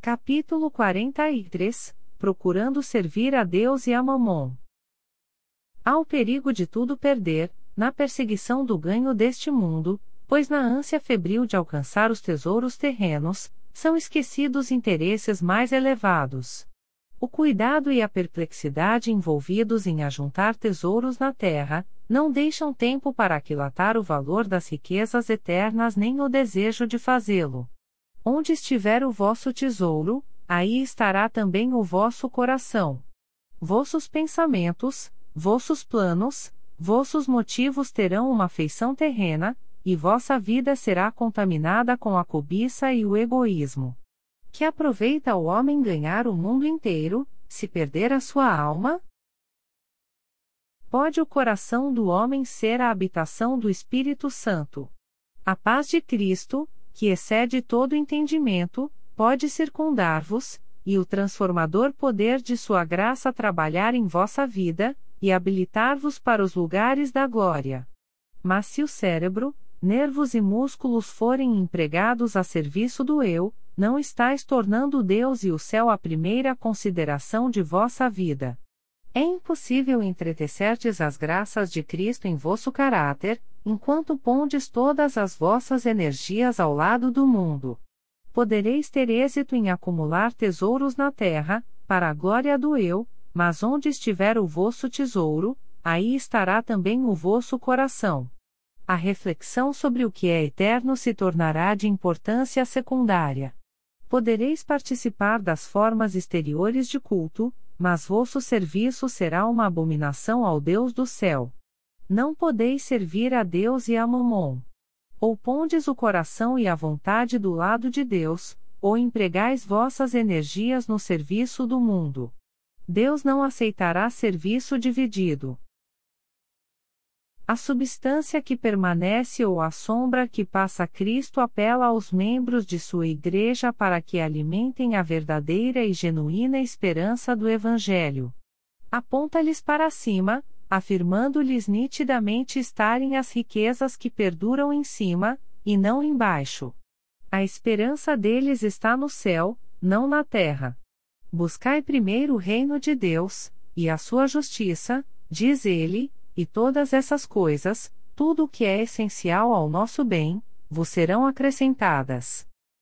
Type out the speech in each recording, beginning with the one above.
Capítulo 43 Procurando servir a Deus e a Mamon. Há o perigo de tudo perder, na perseguição do ganho deste mundo, pois na ânsia febril de alcançar os tesouros terrenos, são esquecidos interesses mais elevados. O cuidado e a perplexidade envolvidos em ajuntar tesouros na terra, não deixam tempo para aquilatar o valor das riquezas eternas nem o desejo de fazê-lo. Onde estiver o vosso tesouro, aí estará também o vosso coração. Vossos pensamentos, vossos planos, vossos motivos terão uma feição terrena, e vossa vida será contaminada com a cobiça e o egoísmo. Que aproveita o homem ganhar o mundo inteiro, se perder a sua alma? Pode o coração do homem ser a habitação do Espírito Santo. A paz de Cristo, que excede todo entendimento, pode circundar-vos, e o transformador poder de sua graça trabalhar em vossa vida, e habilitar-vos para os lugares da glória. Mas se o cérebro, nervos e músculos forem empregados a serviço do eu, não estáis tornando Deus e o céu a primeira consideração de vossa vida. É impossível entretecerdes as graças de Cristo em vosso caráter, enquanto pondes todas as vossas energias ao lado do mundo. Podereis ter êxito em acumular tesouros na terra, para a glória do eu, mas onde estiver o vosso tesouro, aí estará também o vosso coração. A reflexão sobre o que é eterno se tornará de importância secundária. Podereis participar das formas exteriores de culto, mas vosso serviço será uma abominação ao Deus do céu. Não podeis servir a Deus e a Mamon. Ou pondes o coração e a vontade do lado de Deus, ou empregais vossas energias no serviço do mundo. Deus não aceitará serviço dividido. A substância que permanece ou a sombra que passa Cristo apela aos membros de sua Igreja para que alimentem a verdadeira e genuína esperança do Evangelho. Aponta-lhes para cima, afirmando-lhes nitidamente estarem as riquezas que perduram em cima, e não embaixo. A esperança deles está no céu, não na terra. Buscai primeiro o reino de Deus, e a sua justiça, diz ele, e todas essas coisas, tudo o que é essencial ao nosso bem, vos serão acrescentadas.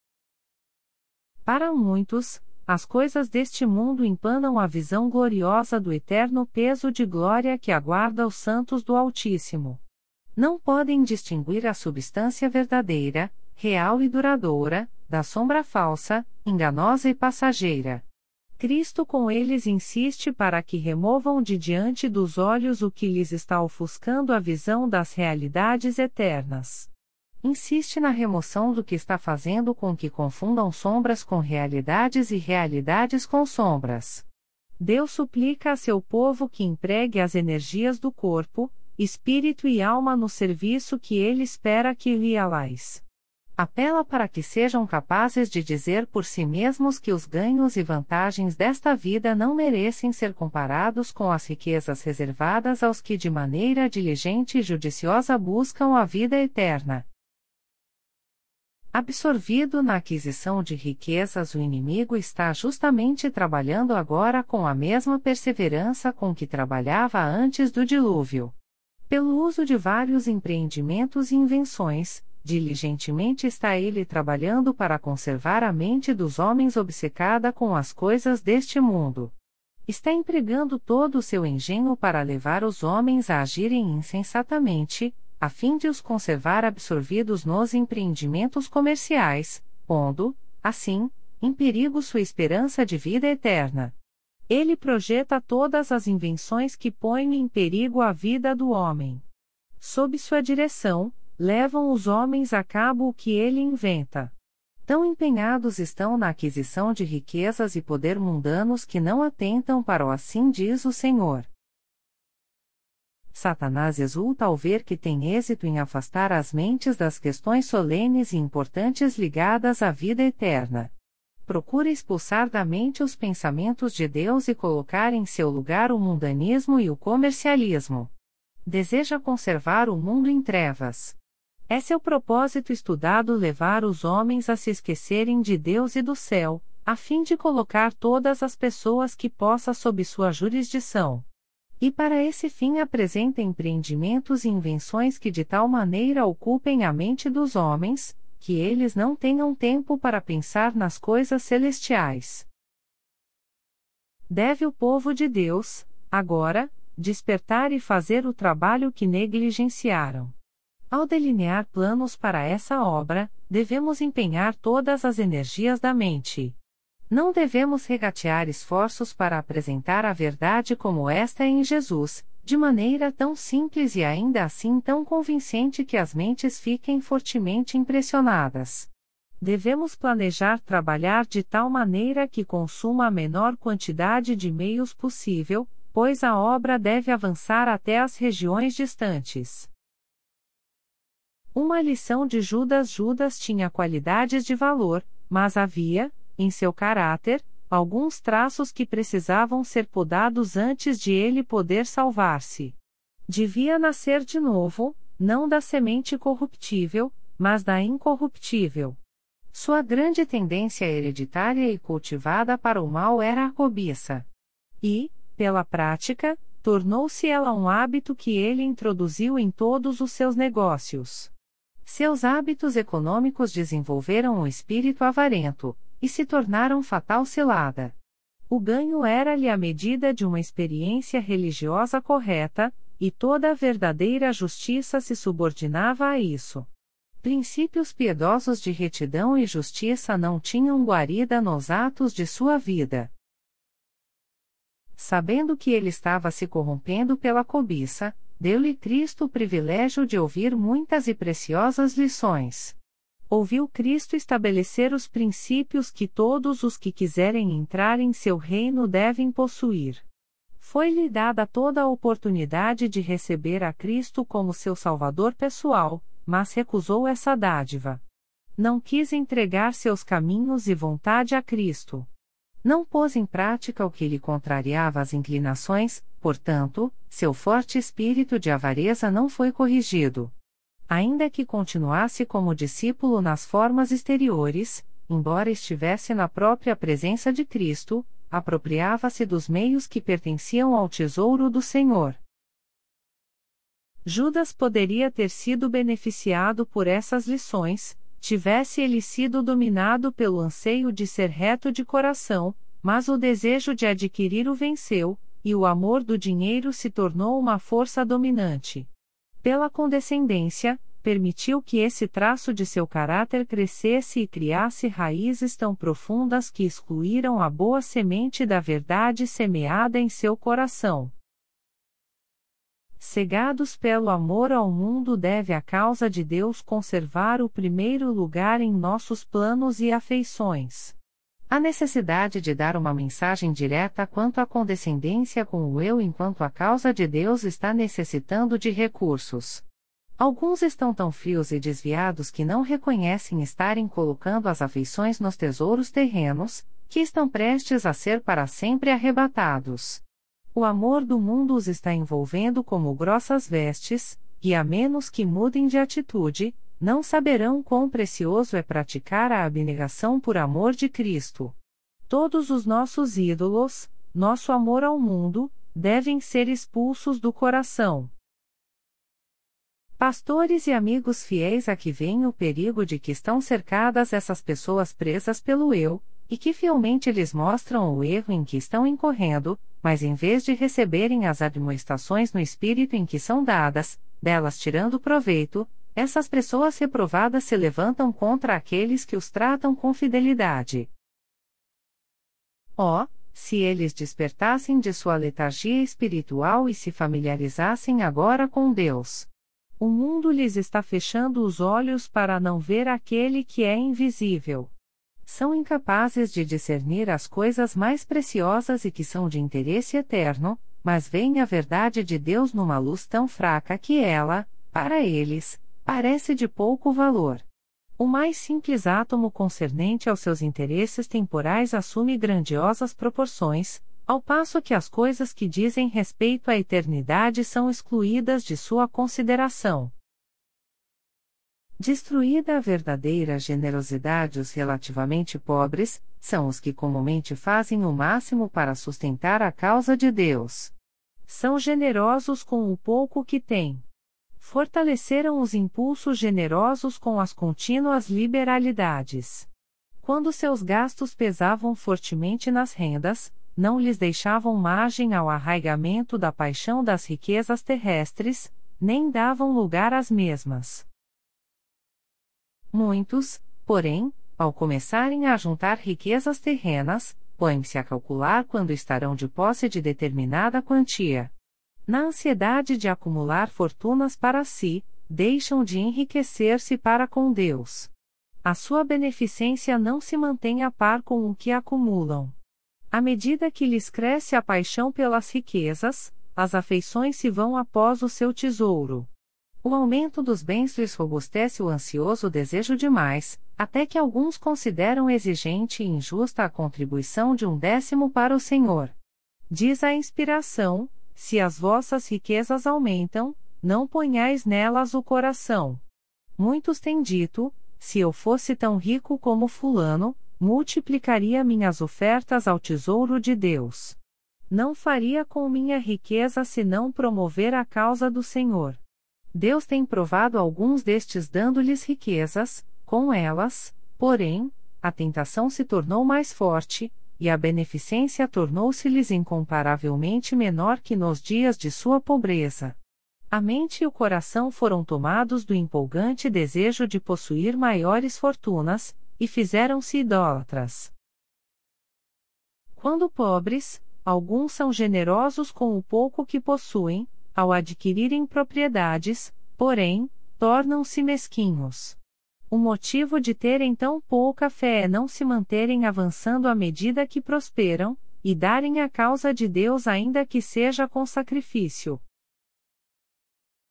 Para muitos, as coisas deste mundo empanam a visão gloriosa do eterno peso de glória que aguarda os santos do Altíssimo. Não podem distinguir a substância verdadeira, real e duradoura, da sombra falsa, enganosa e passageira. Cristo com eles insiste para que removam de diante dos olhos o que lhes está ofuscando a visão das realidades eternas. Insiste na remoção do que está fazendo com que confundam sombras com realidades e realidades com sombras. Deus suplica a seu povo que empregue as energias do corpo, espírito e alma no serviço que ele espera que realizem. Apela para que sejam capazes de dizer por si mesmos que os ganhos e vantagens desta vida não merecem ser comparados com as riquezas reservadas aos que de maneira diligente e judiciosa buscam a vida eterna. Absorvido na aquisição de riquezas, o inimigo está justamente trabalhando agora com a mesma perseverança com que trabalhava antes do dilúvio. Pelo uso de vários empreendimentos e invenções, diligentemente está ele trabalhando para conservar a mente dos homens obcecada com as coisas deste mundo. Está empregando todo o seu engenho para levar os homens a agirem insensatamente, a fim de os conservar absorvidos nos empreendimentos comerciais, pondo, assim, em perigo sua esperança de vida eterna. Ele projeta todas as invenções que põem em perigo a vida do homem. Sob sua direção, levam os homens a cabo o que ele inventa. Tão empenhados estão na aquisição de riquezas e poder mundanos que não atentam para o assim diz o Senhor. Satanás exulta ao ver que tem êxito em afastar as mentes das questões solenes e importantes ligadas à vida eterna. Procura expulsar da mente os pensamentos de Deus e colocar em seu lugar o mundanismo e o comercialismo. Deseja conservar o mundo em trevas. É seu propósito estudado levar os homens a se esquecerem de Deus e do céu, a fim de colocar todas as pessoas que possa sob sua jurisdição. E para esse fim apresenta empreendimentos e invenções que de tal maneira ocupem a mente dos homens, que eles não tenham tempo para pensar nas coisas celestiais. Deve o povo de Deus, agora, despertar e fazer o trabalho que negligenciaram. Ao delinear planos para essa obra, devemos empenhar todas as energias da mente. Não devemos regatear esforços para apresentar a verdade como esta é em Jesus, de maneira tão simples e ainda assim tão convincente que as mentes fiquem fortemente impressionadas. Devemos planejar trabalhar de tal maneira que consuma a menor quantidade de meios possível, pois a obra deve avançar até as regiões distantes. Uma lição de Judas. Judas tinha qualidades de valor, mas havia, em seu caráter, alguns traços que precisavam ser podados antes de ele poder salvar-se. Devia nascer de novo, não da semente corruptível, mas da incorruptível. Sua grande tendência hereditária e cultivada para o mal era a cobiça. E, pela prática, tornou-se ela um hábito que ele introduziu em todos os seus negócios. Seus hábitos econômicos desenvolveram um espírito avarento, e se tornaram fatal cilada. O ganho era-lhe a medida de uma experiência religiosa correta, e toda a verdadeira justiça se subordinava a isso. Princípios piedosos de retidão e justiça não tinham guarida nos atos de sua vida. Sabendo que ele estava se corrompendo pela cobiça, deu-lhe Cristo o privilégio de ouvir muitas e preciosas lições. Ouviu Cristo estabelecer os princípios que todos os que quiserem entrar em seu reino devem possuir. Foi-lhe dada toda a oportunidade de receber a Cristo como seu Salvador pessoal, mas recusou essa dádiva. Não quis entregar seus caminhos e vontade a Cristo. Não pôs em prática o que lhe contrariava as inclinações, portanto, seu forte espírito de avareza não foi corrigido. Ainda que continuasse como discípulo nas formas exteriores, embora estivesse na própria presença de Cristo, apropriava-se dos meios que pertenciam ao tesouro do Senhor. Judas poderia ter sido beneficiado por essas lições, tivesse ele sido dominado pelo anseio de ser reto de coração, mas o desejo de adquirir o venceu, e o amor do dinheiro se tornou uma força dominante. Pela condescendência, permitiu que esse traço de seu caráter crescesse e criasse raízes tão profundas que excluíram a boa semente da verdade semeada em seu coração. Cegados pelo amor ao mundo, deve a causa de Deus conservar o primeiro lugar em nossos planos e afeições. A necessidade de dar uma mensagem direta quanto à condescendência com o eu enquanto a causa de Deus está necessitando de recursos. Alguns estão tão frios e desviados que não reconhecem estarem colocando as afeições nos tesouros terrenos, que estão prestes a ser para sempre arrebatados. O amor do mundo os está envolvendo como grossas vestes, e a menos que mudem de atitude, não saberão quão precioso é praticar a abnegação por amor de Cristo. Todos os nossos ídolos, nosso amor ao mundo, devem ser expulsos do coração. Pastores e amigos fiéis, aqui vem o perigo de que estão cercadas essas pessoas presas pelo eu, e que fielmente lhes mostram o erro em que estão incorrendo, mas em vez de receberem as admoestações no espírito em que são dadas, delas tirando proveito, essas pessoas reprovadas se levantam contra aqueles que os tratam com fidelidade. Oh, se eles despertassem de sua letargia espiritual e se familiarizassem agora com Deus! O mundo lhes está fechando os olhos para não ver aquele que é invisível. São incapazes de discernir as coisas mais preciosas e que são de interesse eterno, mas veem a verdade de Deus numa luz tão fraca que ela, para eles, parece de pouco valor. O mais simples átomo concernente aos seus interesses temporais assume grandiosas proporções, ao passo que as coisas que dizem respeito à eternidade são excluídas de sua consideração. Destruída a verdadeira generosidade, os relativamente pobres são os que comumente fazem o máximo para sustentar a causa de Deus. São generosos com o pouco que têm. Fortaleceram os impulsos generosos com as contínuas liberalidades. Quando seus gastos pesavam fortemente nas rendas, não lhes deixavam margem ao arraigamento da paixão das riquezas terrestres, nem davam lugar às mesmas. Muitos, porém, ao começarem a juntar riquezas terrenas, põem-se a calcular quando estarão de posse de determinada quantia. Na ansiedade de acumular fortunas para si, deixam de enriquecer-se para com Deus. A sua beneficência não se mantém a par com o que acumulam. À medida que lhes cresce a paixão pelas riquezas, as afeições se vão após o seu tesouro. O aumento dos bens lhes robustece o ansioso desejo de mais, até que alguns consideram exigente e injusta a contribuição de 1/10 para o Senhor. Diz a inspiração: se as vossas riquezas aumentam, não ponhais nelas o coração. Muitos têm dito: se eu fosse tão rico como fulano, multiplicaria minhas ofertas ao tesouro de Deus. Não faria com minha riqueza senão promover a causa do Senhor. Deus tem provado alguns destes dando-lhes riquezas, com elas, porém, a tentação se tornou mais forte, e a beneficência tornou-se-lhes incomparavelmente menor que nos dias de sua pobreza. A mente e o coração foram tomados do empolgante desejo de possuir maiores fortunas, e fizeram-se idólatras. Quando pobres, alguns são generosos com o pouco que possuem, ao adquirirem propriedades, porém, tornam-se mesquinhos. O motivo de terem tão pouca fé é não se manterem avançando à medida que prosperam, e darem a causa de Deus ainda que seja com sacrifício.